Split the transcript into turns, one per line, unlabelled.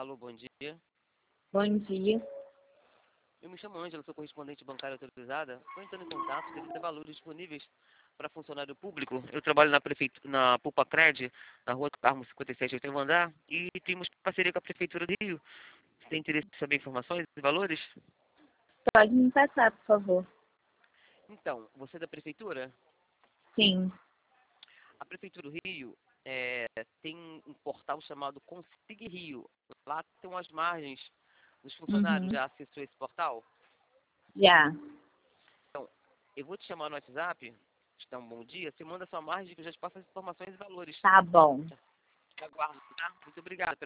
Alô, bom dia.
Bom dia.
Eu me chamo Ângela, sou correspondente bancária autorizada. Estou entrando em contato devido a valores disponíveis para funcionário público. Eu trabalho na Pulpacred, na rua Carmo 57, oitavo andar, e temos parceria com a Prefeitura do Rio. Você tem interesse em saber informações e valores?
Pode me passar, por favor.
Então, você é da Prefeitura?
Sim.
A Prefeitura do Rio tem um portal chamado Consig Rio. Lá estão as margens dos funcionários.
Uhum.
Já acessou esse portal?
Já.
Então, eu vou te chamar no WhatsApp, te dar um bom dia, você manda sua margem que eu já te passo as informações e valores.
Tá bom.
Te aguardo, tá? Muito obrigado.